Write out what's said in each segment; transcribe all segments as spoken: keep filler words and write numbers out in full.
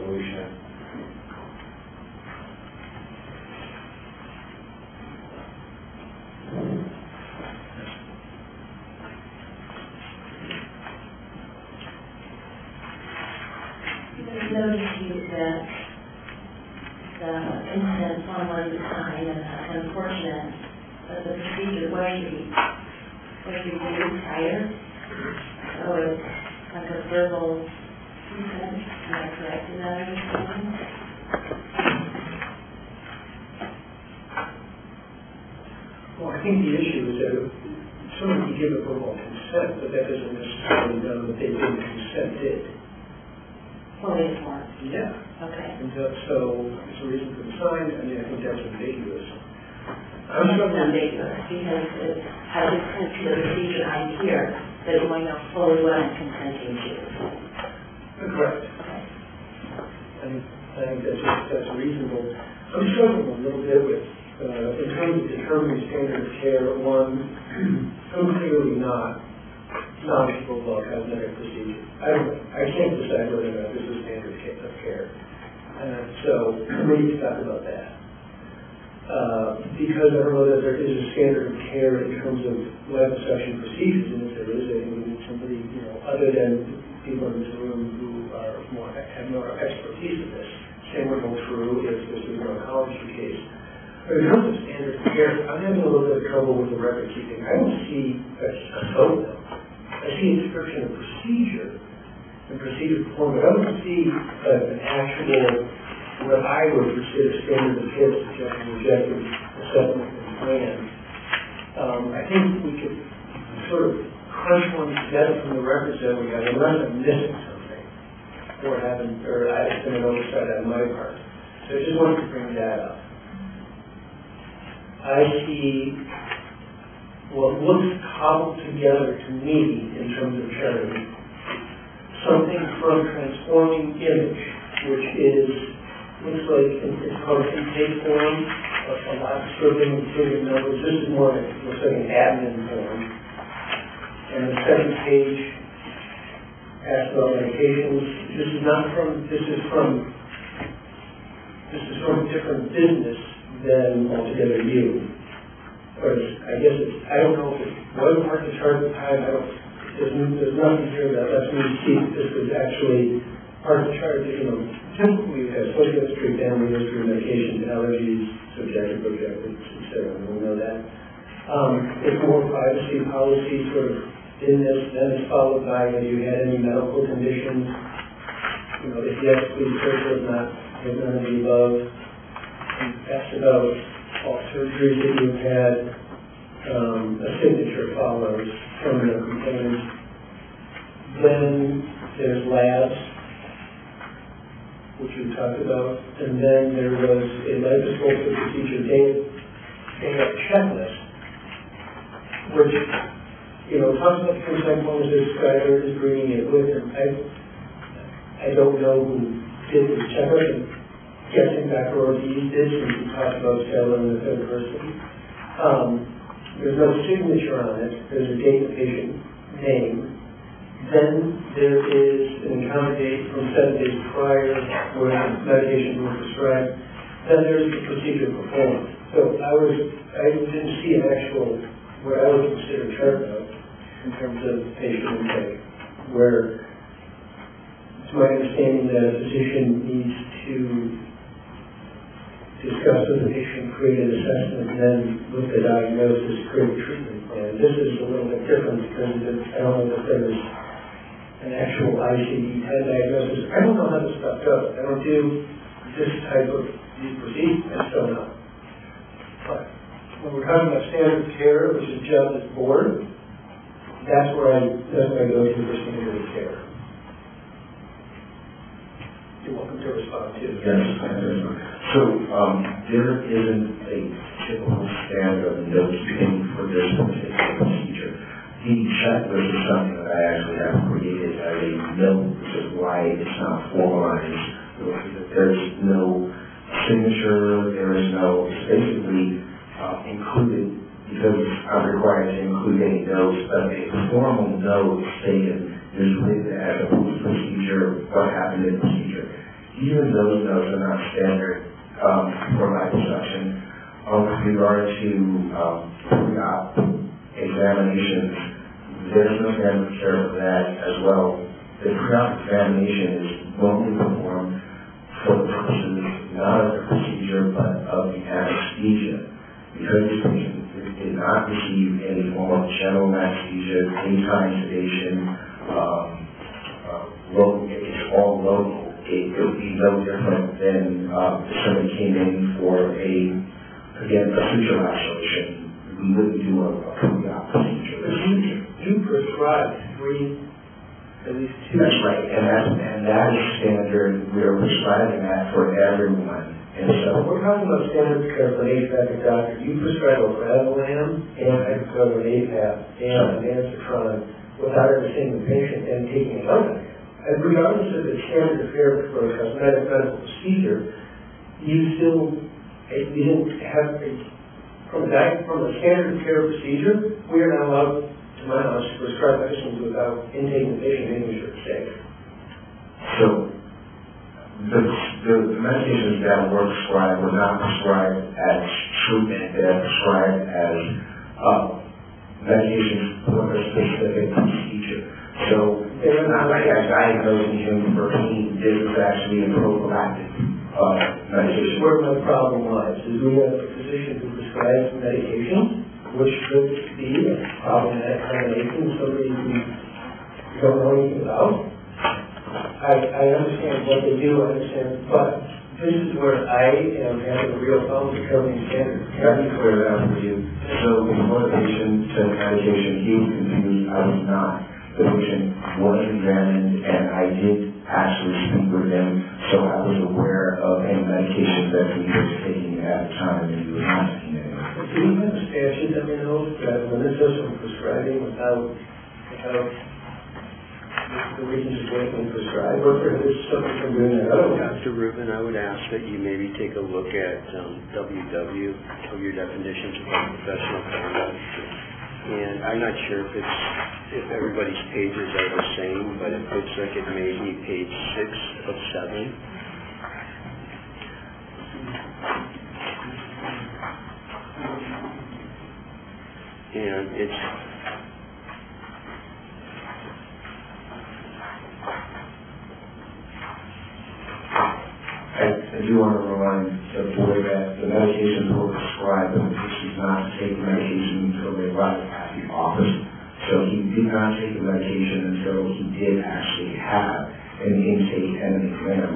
resolution. Noticed that the incident form was signed, and that's unfortunate, but the procedure was to be was to be reviewed prior. So it's like a verbal consent. Am I correct in that understanding? Well, I think the issue is that someone can give a verbal consent, but that doesn't necessarily know that they didn't consent it. Fully informed. Yeah. Okay. And so, so it's a reason for the sign. I mean, I think that's ambiguous. I'm it's ambiguous because it, I consent to the procedure I'm here, that I know fully what I'm consenting to. Correct. Okay. And I think that's that's reasonable. I'm struggling a little bit with, uh, in terms of determining standard of care. One, I'm clearly not knowledgeable about cosmetic procedure. I don't. I can't decide whether or not this is standard of care. Uh, so we need to talk about that. Uh, because I don't know that there is a standard of care in terms of liposuction procedures, and if there is, I think we need somebody, you know, other than people in this room who are more have more expertise in this. Same would hold true if this is an oncology case. But in terms of standard of care, I'm having a little bit of trouble with the record keeping. I don't see a, a photo. I see a description of procedure and procedure performed, but I don't see uh, an actual, what I would consider standard of care, suggestion, objective, assessment, and plan. Um, I think we could sort of crunch one together from the records that we have, unless I'm missing something, or haven't, or it's been an oversight on my part. So I just wanted to bring that up. I see what looks cobbled together to me in terms of charting, something from Transforming Image, which is, looks like it's called an intake form, a, a lot of scribbling and figuring numbers. This is more like, looks like an admin form. And the second page asks about medications. This is not from, this is from, this is from a different business than Altogether You. Or I guess it's, I don't know if it was hard to chart at the time. I don't, there's, there's nothing here that lets me see that this was actually hard to chart. You know, typically we have social history, family history, medications, allergies, subjective, objective, et cetera. We know that. Um, it's more privacy policy sort of in this. Then it's followed by, have you had any medical conditions? You know, if yes, please search or not. Have none of the above. And that's about all surgeries that you've had. Um, a signature follows from the complainant. Then there's labs, which we talked about, and then there was a legislative procedure data, data checklist, which, you know, talks about the consent forms that Skyler is bringing it with him. I, I don't know who did this checklist. I'm guessing Doctor Ortiz did, since we talked about Skyler in the third person. Um, there's no signature on it. There's a date and patient name. Then there is an encounter date from seven days prior when medications were prescribed. Then there's the procedure performed. So I was, I didn't see an actual, what I would consider chart note in terms of patient intake, where it's my understanding that a physician needs to discuss with the patient, create an assessment, and then with the diagnosis, create a treatment plan. This is a little bit different because I don't know that there's an actual I C D ten diagnosis. I don't know how this stuff goes. I don't do this type of these procedures. I just don't know. But when we're talking about standard of care, which is just as board, that's where I that's where I go to for standard of care. You're welcome to respond to. Yes, so um, there isn't a typical standard of note-keeping for this particular procedure. The checklist is something that I actually have created as a note, which is why it's not formalized. There's no signature, there is no, it's basically uh, included, because I'm required to include any notes, but a formal note stated is written as a procedure, what happened in the procedure. even those notes are not standard um, for liposuction. Um, with regard to um, pre-op examinations, there's no standard of care for that as well. The pre-op examination is normally performed for the purposes not of the procedure but of the anesthesia. Because this patient did not receive any form of general anesthesia, daytime sedation, um, uh, local, it's all local. It would be no different than uh, if somebody came in for a, again, a suture isolation. We wouldn't do a, a pre-op procedure. But you, you prescribe three, at least two. That's right, and that, and that is standard. We're prescribing that for everyone. And so We're talking about standard of care for an atopic doctor. You prescribe a Ravalan and I prescribe an A P A P and an Ansatron without understanding the patient and taking it out of it. And regardless of the standard of care for a cosmetic medical procedure, you still, you don't have, a, from a, from a standard of care procedure, we are not allowed, to my knowledge, to prescribe medicines without intaking the patient and making sure it's safe. So, The, the, the medications that were prescribed were not prescribed as treatment, they're prescribed as uh, medications for a specific procedure. So it's not like I'm diagnosing him for pain. This is actually a prophylactic uh, medication. Where my problem lies is we have a physician who prescribes medication, which could be a problematic combination, somebody who you don't know anything about. I, I understand what they do, I understand, but this is where I am having a real problem determining standards. Let me clear that up for you. So before the patient took medication, he was confused. I was not. The patient was examined, and I did actually speak with him, so I was aware of any medication that he was taking at the time, and he was not taking it. Do you have a statute that we know that limits us from prescribing without, without the reasons why we prescribe, or prohibits something from doing that otherwise? Doctor Rubin, I would ask that you maybe take a look at um, W W, of your definitions of professional conduct. And I'm not sure if it's if everybody's pages are the same, but it looks like it may be page six of seven. And it's I, I do want to remind the board that the medications were prescribed, but the patient not to take the medication until they arrived at the office. So he did not take the medication until he did actually have an intake and an exam.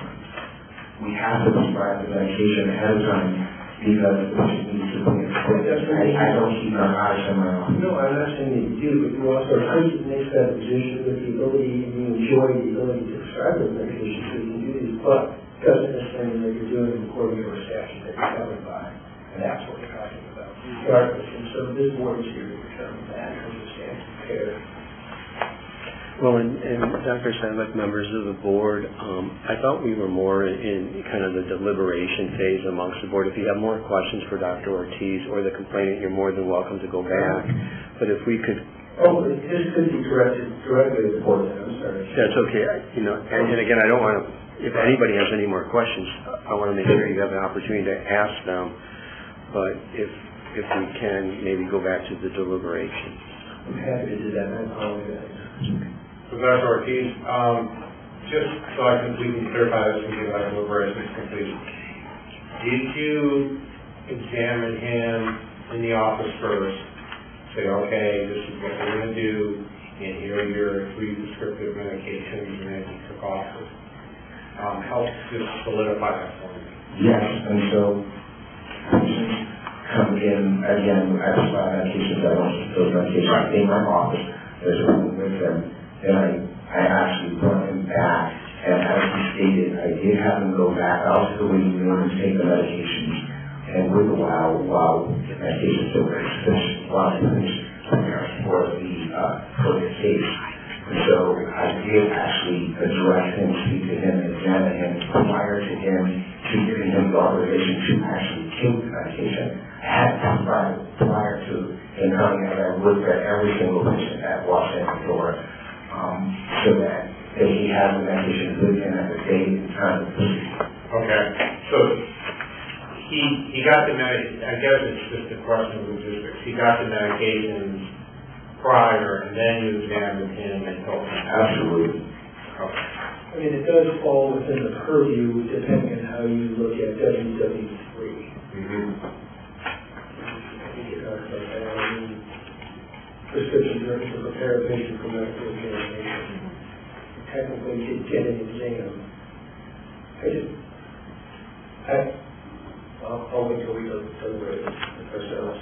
We have to prescribe the medication ahead of time because the patient needs to bring it quick. I, I don't keep my eyes on my office. No, I'm not saying that you do, but you also are in makes that position with the ability, and you enjoy the ability to prescribe the medication so you can do these, but doesn't necessarily mean that you're doing it according to a statute that you're covered by. And that's what we're talking about. Regardless, and so this board is here to determine that in terms of standard of care. Well, and, and Doctor Sadlik, members of the board, um, I thought we were more in, in kind of the deliberation phase amongst the board. If you have more questions for Doctor Ortiz or the complainant, you're more than welcome to go back. But if we could... Oh, this could be directed directly to the board, then. I'm sorry. That's okay. I, you know, and, and again, I don't want to... If anybody has any more questions, I want to make sure you have an opportunity to ask them. But if if we can, maybe go back to the deliberation. I'm happy to do that. I apologize. So Doctor Ortiz, um, just so I can we can clarify this and get our deliberation is complete. Did you examine him in the office first? Say, okay, this is what we're going to do, and here are your three prescriptive medications, and then he took off. Um, help just solidify that for me. Yes, and so patients come in, again, I prescribe medications, I don't keep those medications in my office, there's a room with them, then I, I actually brought him back, and as he stated, I did have him go back out to the waiting room and take the medications, and with a while, while the medications were very sufficient, while he finished preparing for the, uh, for the case. And so I did actually address him, speak to him, examine him prior to him to giving him the authorization to actually take the medication. I had to provide prior to him coming, and I looked at every single patient that walks in the door, um, so that that he has a medication with him at the date and time of the procedure. Okay, so he, he got the medic, I guess it's just a question of logistics. He got the medications prior, and then you examined him and told him. Absolutely. Okay. I mean, it does fall within the purview, depending on how you look at W W three. Mm-hmm. I think it talks about that, I mean, prescription drugs to prepare a patient for medical examination. Technically, you get an exam. I just, I, I'll, I'll wait till we look at the ourselves.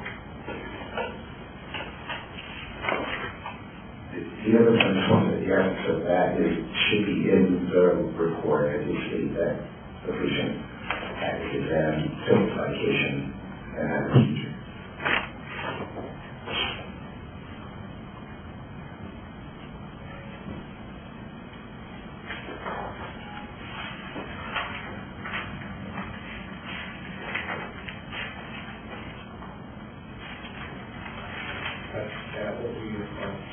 The other component, the essence of that is, should be in the report, at least state that the patient had his exam, took medication, and had a procedure. That's, that will be your point.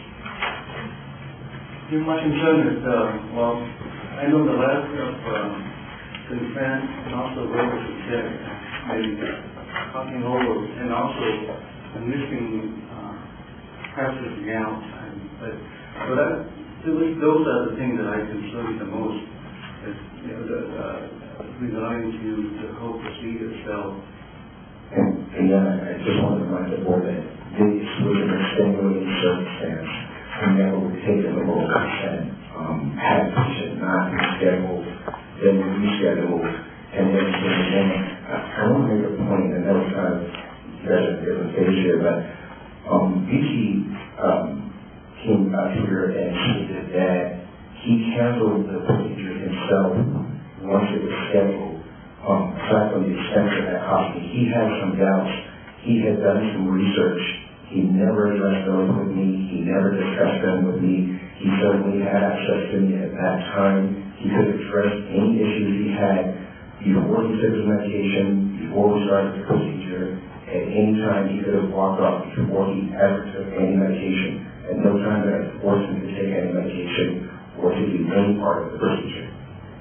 My concern is, uh, well, I know the lack of um, consent and also verbal consent, maybe talking over, and also missing uh, practice gowns. And, but so that, those are the things that I concern the most, is, you know, the, uh, regarding to the whole procedure itself. And, and then I just want to remind the board that this was an extenuating circumstance. And that would take a little consent, um, had the patient not been scheduled, then rescheduled, and then again, I want to make a point, and that was kind of, you guys are different phase here, but, um, Vicky, um, came up here and stated that he canceled the procedure himself once it was scheduled. Um, aside from the expense of that cost, he had some doubts. He had done some research. He never addressed those with me. He never discussed them with me. He certainly had access to me at that time. He could address any issues he had before he took his medication, before we started the procedure. At any time, he could have walked off before he ever took any medication. At no time did I force him to take any medication or to do any part of the procedure.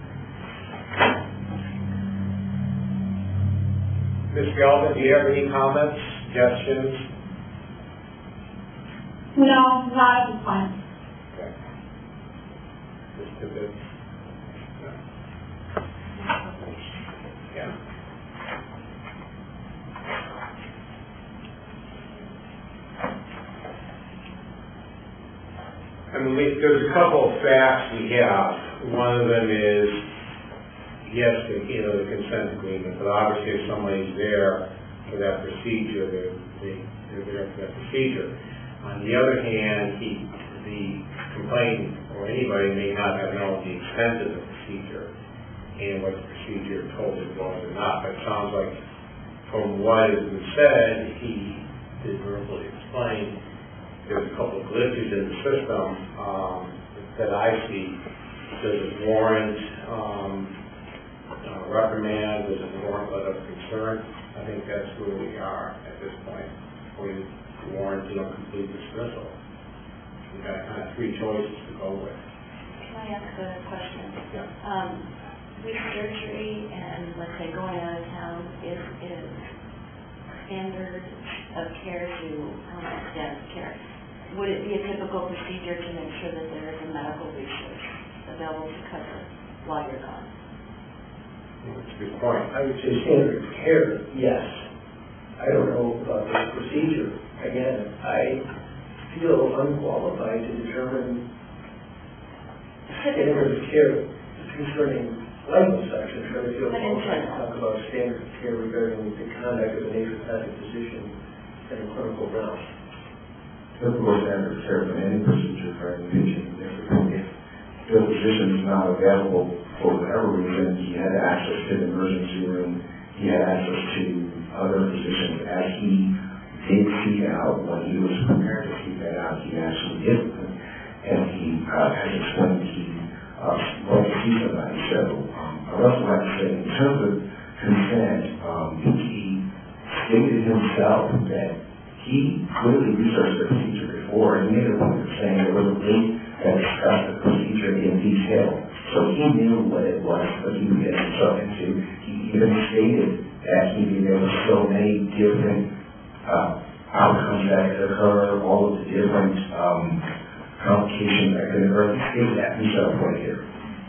Miz Gelman, do you have any comments, suggestions? No, not at this point. Okay. Mister Biggs? No. Yeah. I mean, we- there's a couple of facts we have. One of them is, yes, the, you know, the consent agreement, but obviously if somebody's there for that procedure, they're, they- they're there for that procedure. On the other hand, he, the complainant or anybody may not have known the extent of the procedure and what the procedure told it was or not. But it sounds like from what has been said, he did verbally explain there's a couple of glitches in the system um, that I see. Does it warrant um, uh, reprimand? Does it warrant letter of concern? I think that's where we are at this point. We warrant, you know, complete dismissal. We've got kind of three choices to go with. Can I ask a question? Yeah. Um, with surgery and, let's say, going out of town, is, is standard of care to, um, standard of care, would it be a typical procedure to make sure that there is a medical research available to cover while you're gone? That's a good point. I would say standard of care, yes. I don't know about the procedure. Again, I feel unqualified to determine standard of care concerning life section. I feel qualified to talk about standard of care regarding the conduct of a naturopathic physician in a clinical realm. Typical standard of care for any procedure for any patient. If the physician is not available for whatever reason, he had access to the emergency room, he had access to other physicians as he did seek out when he was prepared to seek that out. He actually did, and he uh, has explained he uh, went to see somebody. So um, I would also like to say, in terms of consent, um, he stated himself that he clearly researched the procedure before, and he made a point of saying there was a late that discussed the procedure in detail. So he knew what it was, what he was getting himself into. He even stated that he knew there were so many different uh, outcomes that could occur, all of the different um, complications that could occur. He stated that himself right here.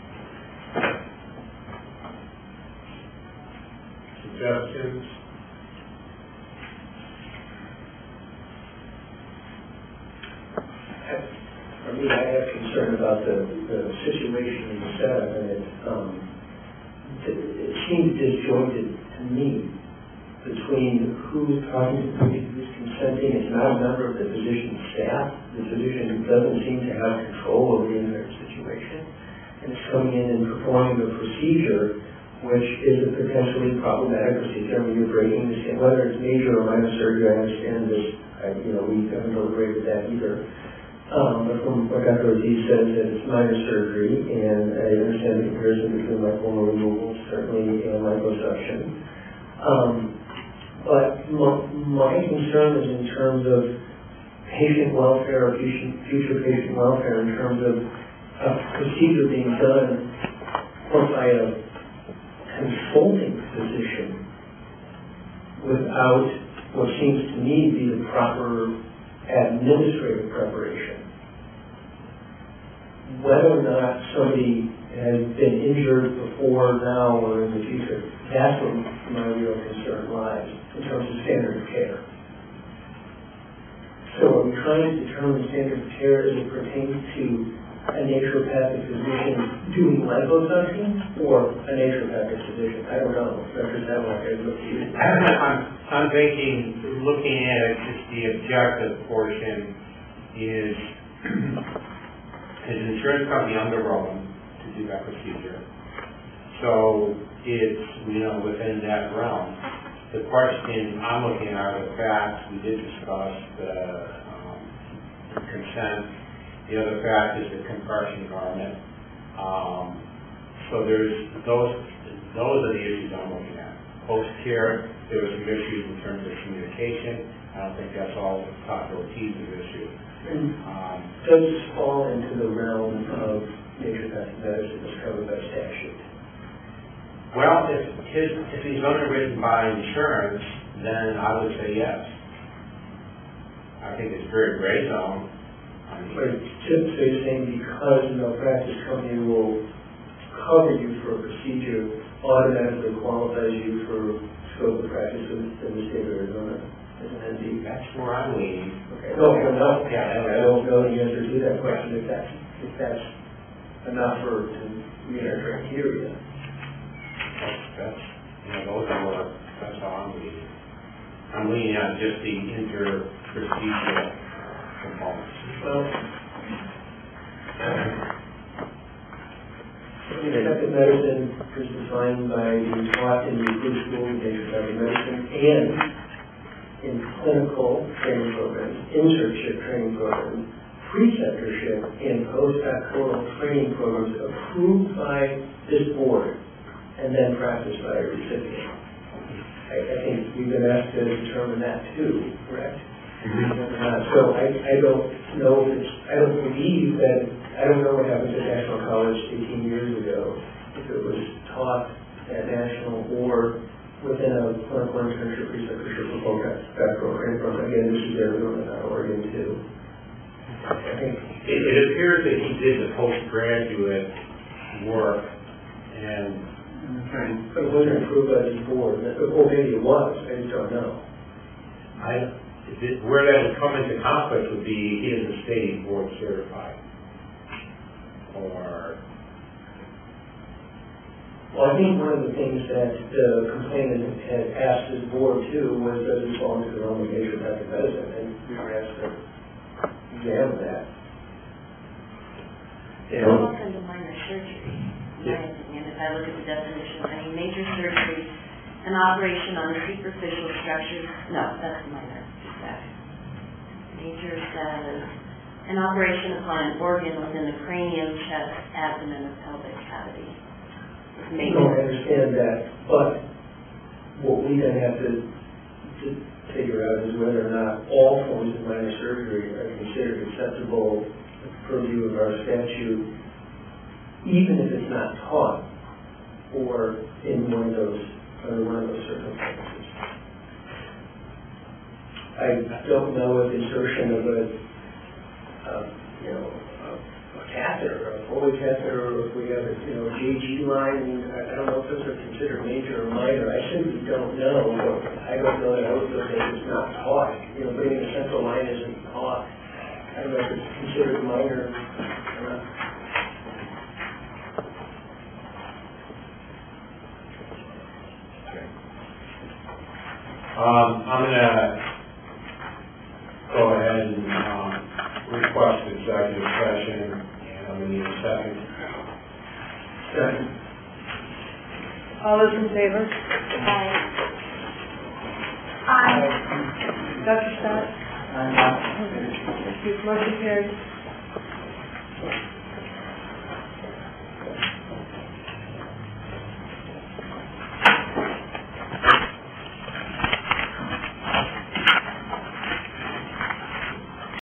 Suggestions? For me, I have concern about the, the situation and the setup, and it, um, it, it seems disjointed to me between who's talking to who's consenting. It's not a member of the physician's staff. The physician doesn't seem to have control over the entire situation, and it's coming in and performing a procedure which is a potentially problematic procedure. I mean, you're breaking the skin, whether it's major or minor surgery. I understand this. I, you know, we haven't deliberated that either. Um, but from what Doctor Aziz says, that it's minor surgery, and I understand the comparison between lipomal removal, certainly, and liposuction. Um, but my, my concern is in terms of patient welfare, or future, future patient welfare, in terms of a procedure being done by a consulting physician without what seems to me to be the proper administrative preparation. Whether or not somebody has been injured before, now, or in the future, that's where my real concern lies in terms of standard of care. So I'm trying to determine standard of care as it pertains to a naturopathic physician doing liposuction or a naturopathic physician. I don't know. Doctor Zemlak, I look at you. I'm, I'm thinking, looking at it, just the objective portion is, is insurance company underwritten to do that procedure. So it's, you know, within that realm. The question I'm looking at are the facts. We did discuss the um, consent. The other fact is the compression garment. Um, so there's those. Those are the issues I'm looking at. Post-care, there were some issues in terms of communication. I don't think that's all Doctor Ortiz's issue. And Um, does this fall into the realm of naturopathic medicine as covered by statute? well, if his if he's underwritten by insurance, then I would say yes. I think it's very gray zone. But Chip, so you're saying because the malpractice company will cover you for a procedure, automatically qualifies you for scope of practice in the state of Arizona? Isn't that the... That's where I'm leaning. Okay. No, I don't know. Yeah, I don't know the answer to that question, if that's, if that's enough for, to meet our criteria. That's, that's, you know, those are what, that's how I'm leaning. I'm leaning on just the inter-procedural components. Well, naturopathic medicine is defined by being taught in the good school of naturopathic medicine and in clinical training programs, internship training programs, preceptorship, and postdoctoral training programs approved by this board and then practiced by a recipient. I, I think we've been asked to determine that too, correct? Mm-hmm. Uh, so I, I don't know if it's, I don't believe that, I don't know what happened at National College eighteen years ago, if it was taught at National or within a clinical internship, preceptorship, or postdoctoral training program. Again, this is Arizona, not Oregon too. I think It, it appears that he did the postgraduate work and Okay. but it wasn't approved by this board, or maybe it was, I just don't know. I, it- where that would come into conflict would be he isn't state board certified. Or, Well, I think one of the things that the complainant had asked his board too was, does this fall into the realm of naturopathic medicine? And we were asked to examine that. It's also under minor surgery, in my opinion, if I look at the definition. I mean, major surgery, an operation on superficial structures, no, that's minor. Major says, an operation upon an organ within the cranium, chest, abdomen, or pelvic cavity. No, I understand that, but what we then have to, to figure out is whether or not all forms of minor surgery are considered acceptable purview of our statute, even if it's not taught, or in one of those, under one of those circumstances. I don't know if insertion of a, uh, you know, a, a catheter, a Foley catheter, or if we have a, you know, J G line, I mean, I, I don't know if those are considered major or minor. I simply don't know. I don't know that I would look at it's not taught. You know, putting in a central line isn't taught. I don't know if it's considered minor or not. Um, I'm gonna go ahead and, um, request executive session, and I'm gonna need a second. Second. All those in favor? Aye. Aye. Doctor Scott? Aye. Motion carries.